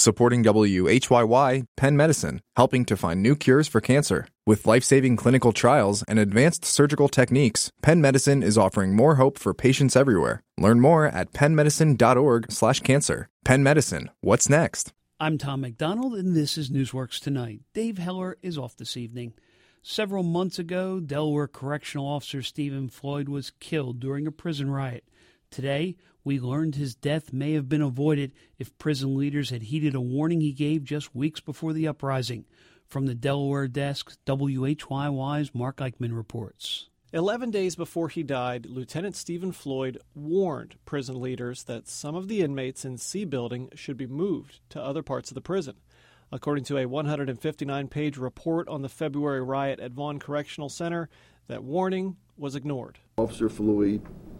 Supporting WHYY, Penn Medicine, helping to find new cures for cancer. With life-saving clinical trials and advanced surgical techniques, Penn Medicine is offering more hope for patients everywhere. Learn more at pennmedicine.org/cancer. Penn Medicine, what's next? I'm Tom McDonald, and this is Newsworks Tonight. Dave Heller is off this evening. Several months ago, Delaware Correctional Officer Stephen Floyd was killed during a prison riot. Today, we learned his death may have been avoided if prison leaders had heeded a warning he gave just weeks before the uprising. From the Delaware desk, WHYY's Mark Eichman reports. 11 days before he died, Lieutenant Stephen Floyd warned prison leaders that some of the inmates in C Building should be moved to other parts of the prison. According to a 159-page report on the February riot at Vaughn Correctional Center, that warning was ignored. Officer Floyd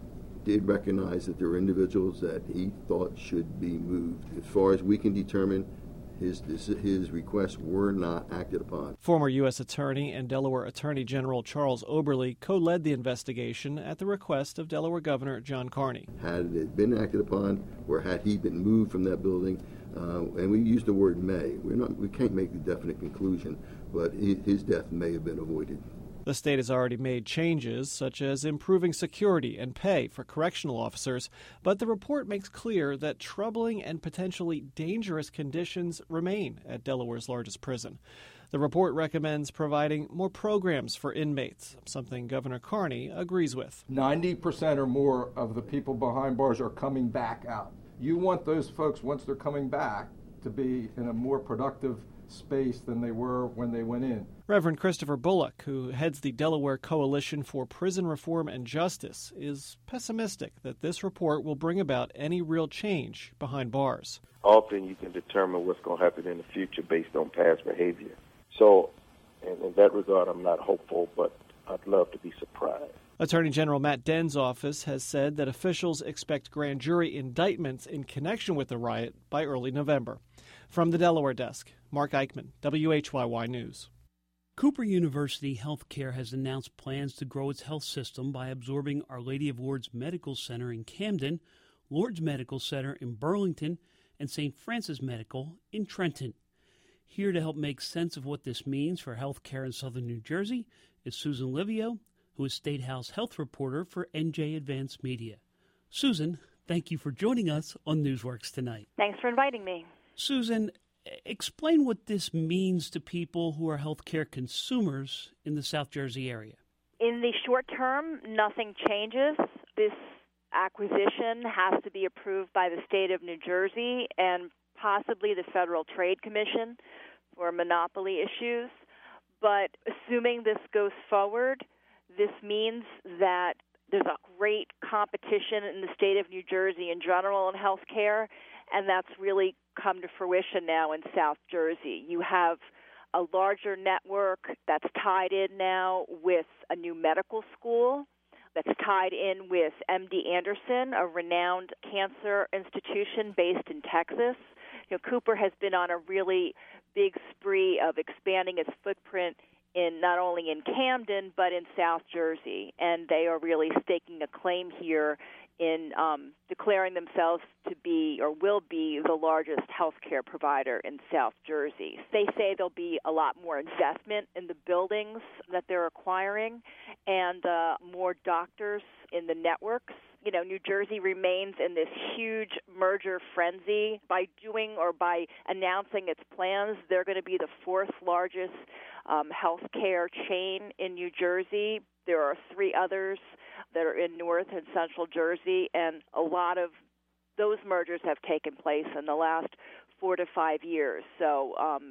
did recognize that there were individuals that he thought should be moved. As far as we can determine, his requests were not acted upon. Former U.S. Attorney and Delaware Attorney General Charles Oberle co-led the investigation at the request of Delaware Governor John Carney. Had it been acted upon, or had he been moved from that building, and we use the word may, we can't make a definite conclusion, but his death may have been avoided. The state has already made changes, such as improving security and pay for correctional officers, but the report makes clear that troubling and potentially dangerous conditions remain at Delaware's largest prison. The report recommends providing more programs for inmates, something Governor Carney agrees with. 90% or more of the people behind bars are coming back out. You want those folks, once they're coming back, to be in a more productive space than they were when they went in. Reverend Christopher Bullock, who heads the Delaware Coalition for Prison Reform and Justice, is pessimistic that this report will bring about any real change behind bars. Often you can determine what's going to happen in the future based on past behavior. So, in that regard, I'm not hopeful, but I'd love to be surprised. Attorney General Matt Denn's office has said that officials expect grand jury indictments in connection with the riot by early November. From the Delaware desk, Mark Eichman, WHYY News. Cooper University Healthcare has announced plans to grow its health system by absorbing Our Lady of Lourdes Medical Center in Camden, Lourdes Medical Center in Burlington, and St. Francis Medical in Trenton. Here to help make sense of what this means for healthcare in southern New Jersey is Susan Livio, who is State House health reporter for NJ Advanced Media. Susan, thank you for joining us on Newsworks Tonight. Thanks for inviting me. Susan, explain what this means to people who are healthcare consumers in the South Jersey area. In the short term, nothing changes. This acquisition has to be approved by the state of New Jersey and possibly the Federal Trade Commission for monopoly issues. But assuming this goes forward, this means that there's a great competition in the state of New Jersey in general in healthcare, and that's really come to fruition now in South Jersey. You have a larger network that's tied in now with a new medical school, that's tied in with MD Anderson, a renowned cancer institution based in Texas. Cooper has been on a really big spree of expanding its footprint in not only in Camden but in South Jersey, and they are really staking a claim here in declaring themselves to be or will be the largest healthcare provider in South Jersey. They say there'll be a lot more investment in the buildings that they're acquiring and more doctors in the networks. New Jersey remains in this huge merger frenzy. By doing or by announcing its plans, they're going to be the fourth largest healthcare chain in New Jersey. There are three others that are in North and Central Jersey, and a lot of those mergers have taken place in the last 4 to 5 years. So,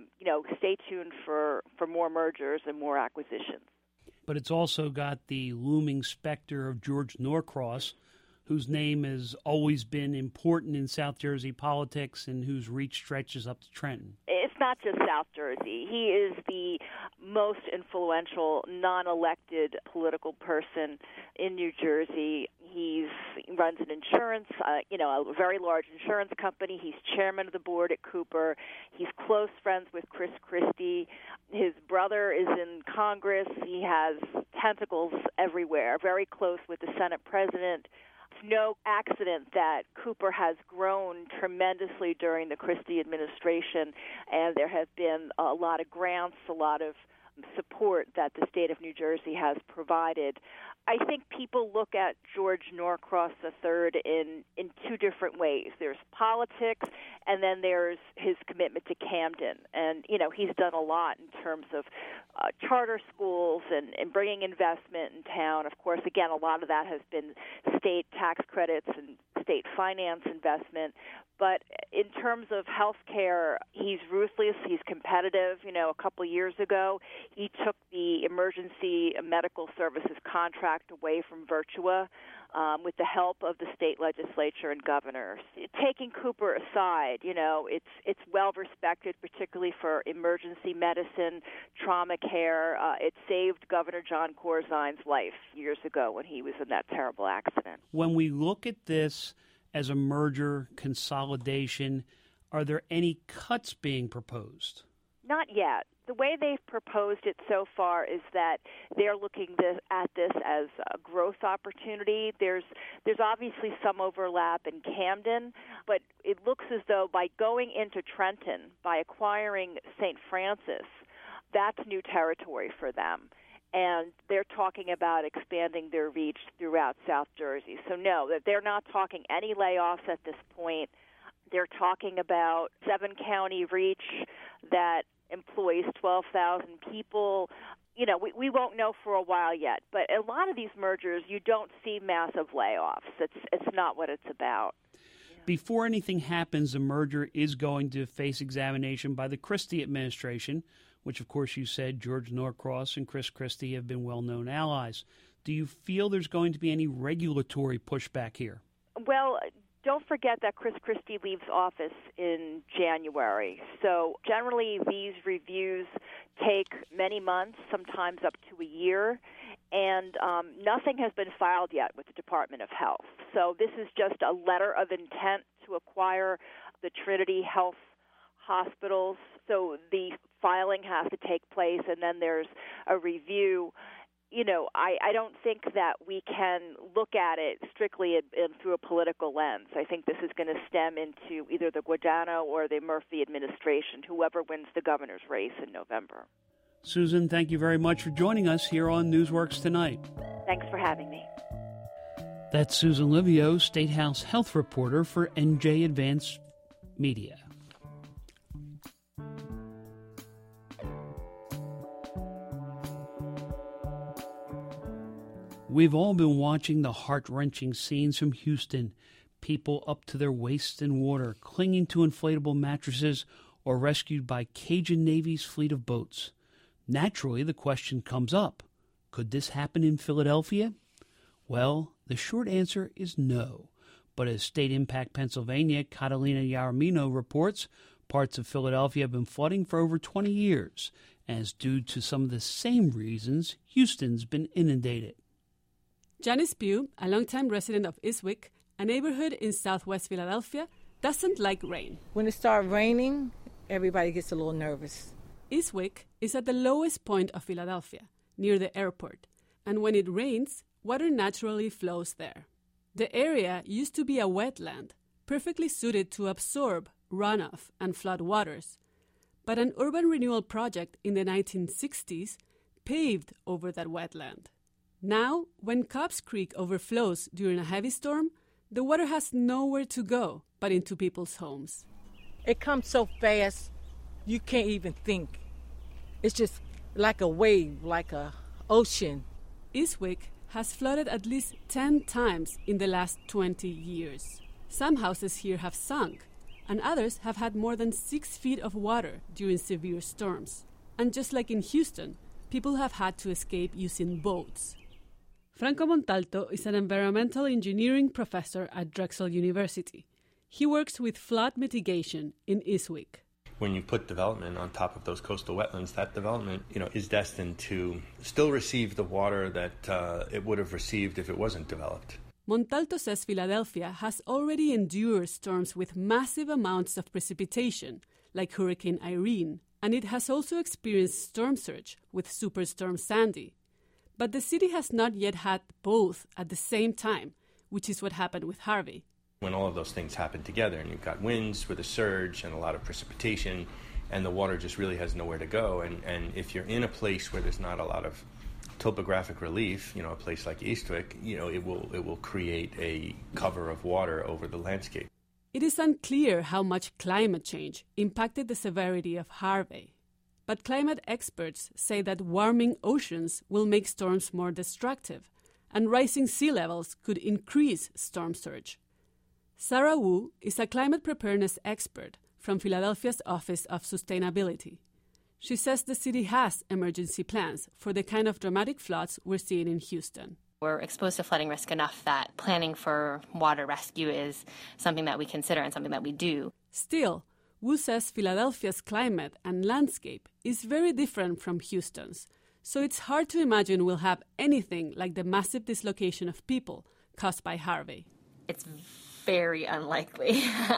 stay tuned for more mergers and more acquisitions. But it's also got the looming specter of George Norcross, whose name has always been important in South Jersey politics and whose reach stretches up to Trenton. It's not just South Jersey. He is the most influential non-elected political person in New Jersey. He runs an insurance, a very large insurance company. He's chairman of the board at Cooper. He's close friends with Chris Christie. His brother is in Congress. He has tentacles everywhere, very close with the Senate president. It's no accident that Cooper has grown tremendously during the Christie administration, and there have been a lot of grants, a lot of support that the state of New Jersey has provided. I think people look at George Norcross III in two different ways. There's politics, and then there's his commitment to Camden. And, you know, he's done a lot in terms of charter schools and bringing investment in town. Of course, again, a lot of that has been state tax credits and state finance investment. But in terms of health care, he's ruthless, he's competitive. You know, a couple years ago, he took the emergency medical services contract away from Virtua with the help of the state legislature and governors. Taking Cooper aside, you know, it's well respected, particularly for emergency medicine, trauma care. It saved Governor John Corzine's life years ago when he was in that terrible accident. When we look at this as a merger consolidation, are there any cuts being proposed? Not yet. The way they've proposed it so far is that they're looking at this as a growth opportunity. There's obviously some overlap in Camden, but it looks as though by going into Trenton, by acquiring St. Francis, that's new territory for them. And they're talking about expanding their reach throughout South Jersey. So no, that they're not talking any layoffs at this point. They're talking about 7-county reach that employs 12,000 people. You know, we won't know for a while yet. But a lot of these mergers, you don't see massive layoffs. It's not what it's about. Before anything happens, the merger is going to face examination by the Christie administration, which, of course, you said George Norcross and Chris Christie have been well-known allies. Do you feel there's going to be any regulatory pushback here? Well, don't forget that Chris Christie leaves office in January. So generally these reviews take many months, sometimes up to a year, and nothing has been filed yet with the Department of Health. So this is just a letter of intent to acquire the Trinity Health hospitals. So the filing has to take place, and then there's a review. You know, I don't think that we can look at it strictly through a political lens. I think this is going to stem into either the Guadagno or the Murphy administration, whoever wins the governor's race in November. Susan, thank you very much for joining us here on Newsworks Tonight. Thanks for having me. That's Susan Livio, State House health reporter for NJ Advance Media. We've all been watching the heart-wrenching scenes from Houston. People up to their waists in water, clinging to inflatable mattresses, or rescued by Cajun Navy's fleet of boats. Naturally, the question comes up, could this happen in Philadelphia? Well, the short answer is no. But as State Impact Pennsylvania, Catalina Yaramino reports, parts of Philadelphia have been flooding for over 20 years, and it's due to some of the same reasons Houston's been inundated. Janice Pugh, a longtime resident of Eastwick, a neighborhood in southwest Philadelphia, doesn't like rain. When it starts raining, everybody gets a little nervous. Eastwick is at the lowest point of Philadelphia, near the airport, and when it rains, water naturally flows there. The area used to be a wetland, perfectly suited to absorb runoff and flood waters, but an urban renewal project in the 1960s paved over that wetland. Now, when Cobbs Creek overflows during a heavy storm, the water has nowhere to go but into people's homes. It comes so fast, you can't even think. It's just like a wave, like a ocean. Eastwick has flooded at least 10 times in the last 20 years. Some houses here have sunk, and others have had more than 6 feet of water during severe storms. And just like in Houston, people have had to escape using boats. Franco Montalto is an environmental engineering professor at Drexel University. He works with flood mitigation in Eastwick. When you put development on top of those coastal wetlands, that development, is destined to still receive the water that it would have received if it wasn't developed. Montalto says Philadelphia has already endured storms with massive amounts of precipitation, like Hurricane Irene, and it has also experienced storm surge with Superstorm Sandy. But the city has not yet had both at the same time, which is what happened with Harvey. When all of those things happen together and you've got winds with a surge and a lot of precipitation and the water just really has nowhere to go, and if you're in a place where there's not a lot of topographic relief, a place like Eastwick, it will create a cover of water over the landscape. It is unclear how much climate change impacted the severity of Harvey. But climate experts say that warming oceans will make storms more destructive, and rising sea levels could increase storm surge. Sarah Wu is a climate preparedness expert from Philadelphia's Office of Sustainability. She says the city has emergency plans for the kind of dramatic floods we're seeing in Houston. We're exposed to flooding risk enough that planning for water rescue is something that we consider and something that we do. Still, Wu says Philadelphia's climate and landscape is very different from Houston's, so it's hard to imagine we'll have anything like the massive dislocation of people caused by Harvey. It's very unlikely.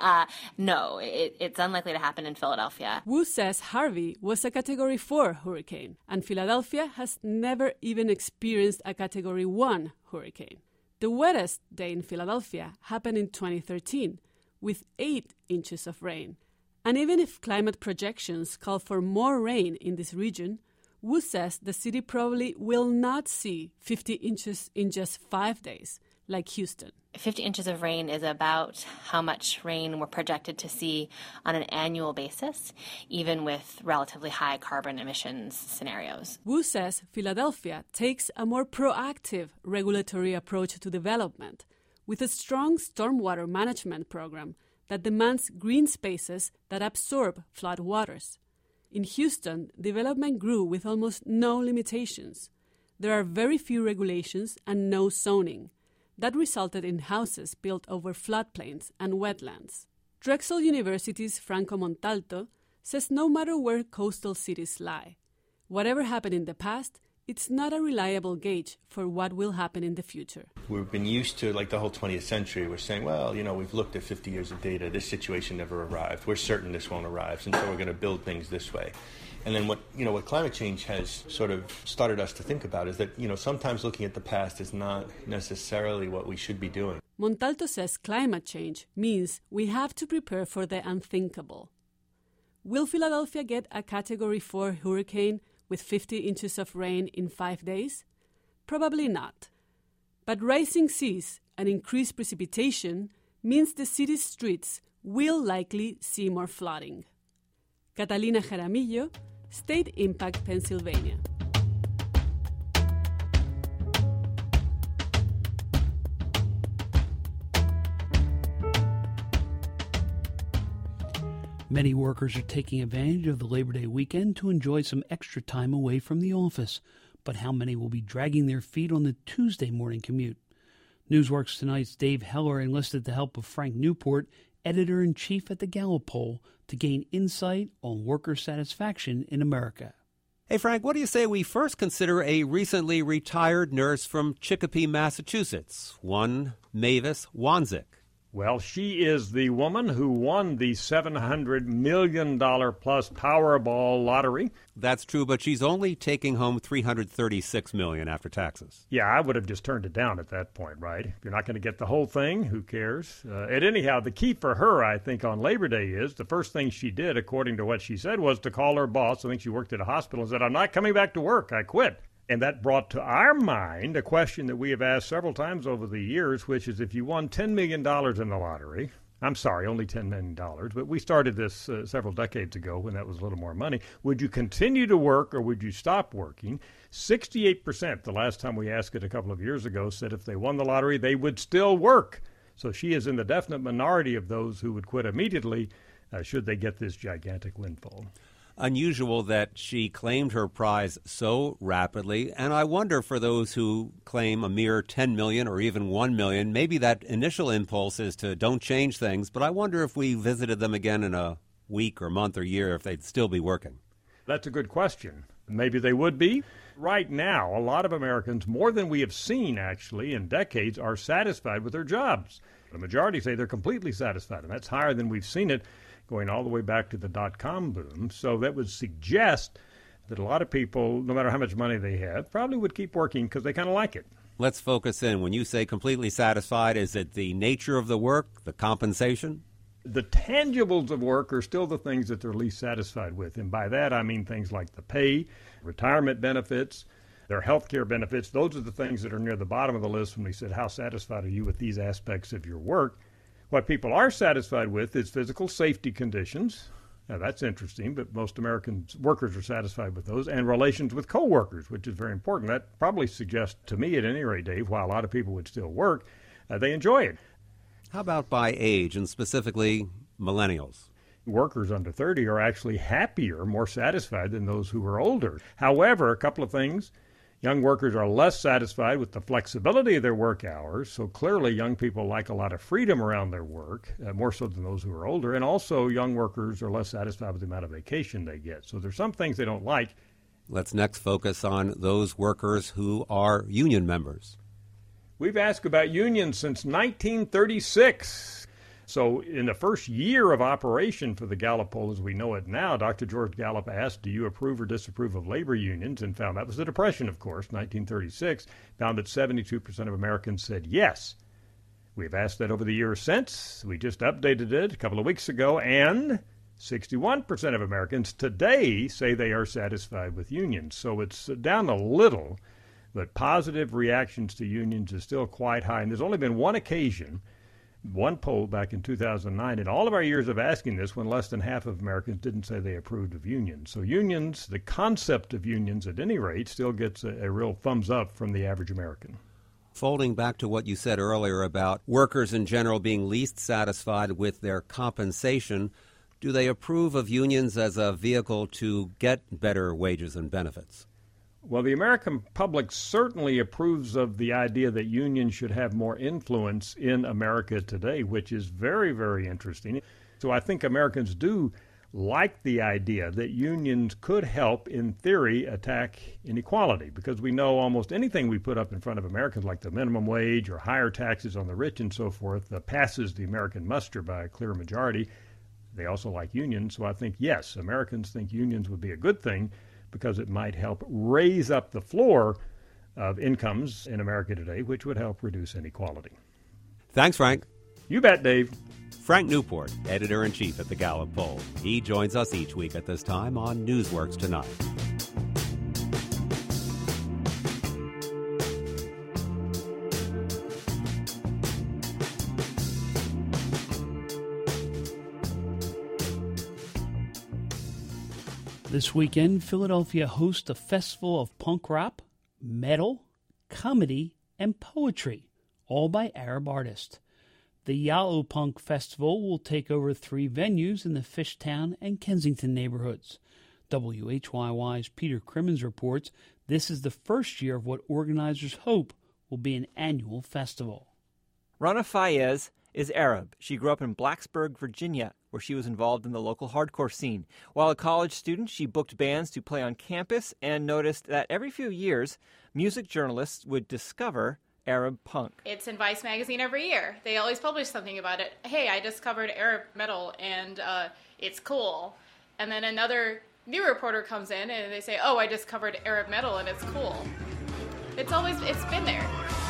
No, it's unlikely to happen in Philadelphia. Wu says Harvey was a Category 4 hurricane, and Philadelphia has never even experienced a Category 1 hurricane. The wettest day in Philadelphia happened in 2013, with 8 inches of rain. And even if climate projections call for more rain in this region, Wu says the city probably will not see 50 inches in just 5 days, like Houston. 50 inches of rain is about how much rain we're projected to see on an annual basis, even with relatively high carbon emissions scenarios. Wu says Philadelphia takes a more proactive regulatory approach to development, with a strong stormwater management program that demands green spaces that absorb flood waters. In Houston, development grew with almost no limitations. There are very few regulations and no zoning. That resulted in houses built over floodplains and wetlands. Drexel University's Franco Montalto says no matter where coastal cities lie, whatever happened in the past, it's not a reliable gauge for what will happen in the future. We've been used to, like the whole 20th century, we're saying, well, we've looked at 50 years of data, this situation never arrived, we're certain this won't arrive, and so we're going to build things this way. And then what climate change has sort of started us to think about is that, sometimes looking at the past is not necessarily what we should be doing. Montalto says climate change means we have to prepare for the unthinkable. Will Philadelphia get a Category 4 hurricane with 50 inches of rain in 5 days? Probably not. But rising seas and increased precipitation means the city's streets will likely see more flooding. Catalina Jaramillo, State Impact Pennsylvania. Many workers are taking advantage of the Labor Day weekend to enjoy some extra time away from the office. But how many will be dragging their feet on the Tuesday morning commute? Newsworks Tonight's Dave Heller enlisted the help of Frank Newport, editor-in-chief at the Gallup poll, to gain insight on worker satisfaction in America. Hey, Frank, what do you say we first consider a recently retired nurse from Chicopee, Massachusetts, one Mavis Wanzik? Well, she is the woman who won the $700 million plus Powerball lottery. That's true, but she's only taking home $336 million after taxes. Yeah, I would have just turned it down at that point, right? If you're not going to get the whole thing, who cares? And anyhow, the key for her, I think, on Labor Day is the first thing she did, according to what she said, was to call her boss. I think she worked at a hospital and said, I'm not coming back to work. I quit. And that brought to our mind a question that we have asked several times over the years, which is if you won $10 million in the lottery, I'm sorry, only $10 million, but we started this several decades ago when that was a little more money, would you continue to work or would you stop working? 68%, the last time we asked it a couple of years ago, said if they won the lottery, they would still work. So she is in the definite minority of those who would quit immediately should they get this gigantic windfall. Unusual that she claimed her prize so rapidly, and I wonder for those who claim a mere $10 million or even $1 million, maybe that initial impulse is to don't change things, but I wonder if we visited them again in a week or month or year if they'd still be working. That's a good question. Maybe they would be. Right now, a lot of Americans, more than we have seen actually in decades, are satisfied with their jobs. The majority say they're completely satisfied, and that's higher than we've seen it going all the way back to the dot-com boom. So that would suggest that a lot of people, no matter how much money they have, probably would keep working because they kind of like it. Let's focus in. When you say completely satisfied, is it the nature of the work, the compensation? The tangibles of work are still the things that they're least satisfied with. And by that, I mean things like the pay, retirement benefits, their health care benefits. Those are the things that are near the bottom of the list when we said, how satisfied are you with these aspects of your work? What people are satisfied with is physical safety conditions. Now, that's interesting, but most American workers are satisfied with those, and relations with coworkers, which is very important. That probably suggests to me, at any rate, Dave, while a lot of people would still work, they enjoy it. How about by age, and specifically millennials? Workers under 30 are actually happier, more satisfied than those who are older. However, a couple of things. Young workers are less satisfied with the flexibility of their work hours, so clearly young people like a lot of freedom around their work, more so than those who are older, and also young workers are less satisfied with the amount of vacation they get. So there's some things they don't like. Let's next focus on those workers who are union members. We've asked about unions since 1936. So in the first year of operation for the Gallup poll as we know it now, Dr. George Gallup asked, do you approve or disapprove of labor unions? And found, that was the Depression, of course, 1936, found that 72% of Americans said yes. We've asked that over the years since. We just updated it a couple of weeks ago, and 61% of Americans today say they are satisfied with unions. So it's down a little, but positive reactions to unions is still quite high. And there's only been one occasion, one poll back in 2009, in all of our years of asking this, when less than half of Americans didn't say they approved of unions. So unions, the concept of unions at any rate, still gets a real thumbs up from the average American. Folding back to what you said earlier about workers in general being least satisfied with their compensation, do they approve of unions as a vehicle to get better wages and benefits? Well, the American public certainly approves of the idea that unions should have more influence in America today, which is very, very interesting. So I think Americans do like the idea that unions could help, in theory, attack inequality, because we know almost anything we put up in front of Americans, like the minimum wage or higher taxes on the rich and so forth, passes the American muster by a clear majority. They also like unions, so I think, yes, Americans think unions would be a good thing, because it might help raise up the floor of incomes in America today, which would help reduce inequality. Thanks, Frank. You bet, Dave. Frank Newport, editor-in-chief at the Gallup Poll. He joins us each week at this time on Newsworks Tonight. This weekend, Philadelphia hosts a festival of punk rock, metal, comedy, and poetry, all by Arab artists. The Yalo Punk Festival will take over 3 venues in the Fishtown and Kensington neighborhoods. WHYY's Peter Crimmins reports this is the first year of what organizers hope will be an annual festival. Rana Fayez is Arab. She grew up in Blacksburg, Virginia, where she was involved in the local hardcore scene. While a college student, she booked bands to play on campus and noticed that every few years, music journalists would discover Arab punk. It's in Vice magazine every year. They always publish something about it. Hey, I discovered Arab metal and it's cool. And then another new reporter comes in and they say, oh, I discovered Arab metal and it's cool. It's been there.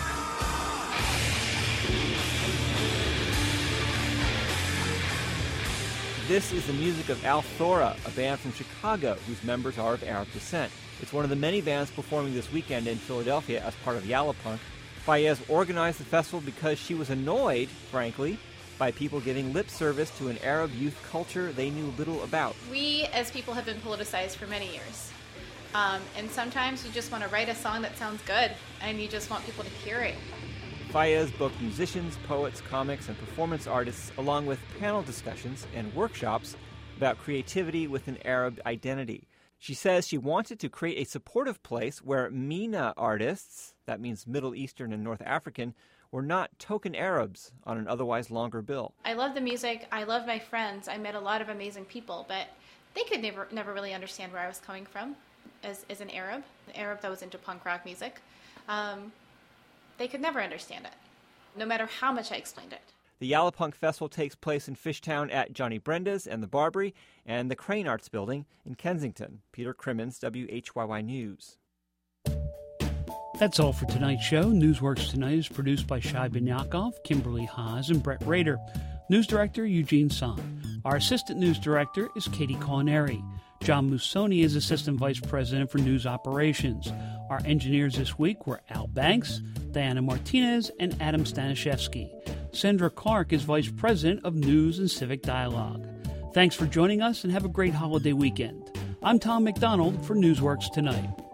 This is the music of Al Thora, a band from Chicago whose members are of Arab descent. It's one of the many bands performing this weekend in Philadelphia as part of Yalo Punk. Fayez organized the festival because she was annoyed, frankly, by people giving lip service to an Arab youth culture they knew little about. We, as people, have been politicized for many years. And sometimes you just want to write a song that sounds good, and you just want people to hear it. Fayez booked musicians, poets, comics, and performance artists, along with panel discussions and workshops about creativity with an Arab identity. She says she wanted to create a supportive place where MENA artists, that means Middle Eastern and North African, were not token Arabs on an otherwise longer bill. I love the music. I love my friends. I met a lot of amazing people, but they could never really understand where I was coming from as an Arab that was into punk rock music. They could never understand it, no matter how much I explained it. The Yalo Punk Festival takes place in Fishtown at Johnny Brenda's and the Barbary and the Crane Arts Building in Kensington. Peter Crimmins, WHYY News. That's all for tonight's show. Newsworks Tonight is produced by Shai Ben-Yaakov, Kimberly Haas, and Brett Rader. News Director Eugene Son. Our Assistant News Director is Katie Culinary. John Musoni is Assistant Vice President for News Operations. Our engineers this week were Al Banks, Diana Martinez, and Adam Stanishevsky. Sandra Clark is Vice President of News and Civic Dialogue. Thanks for joining us and have a great holiday weekend. I'm Tom McDonald for Newsworks Tonight.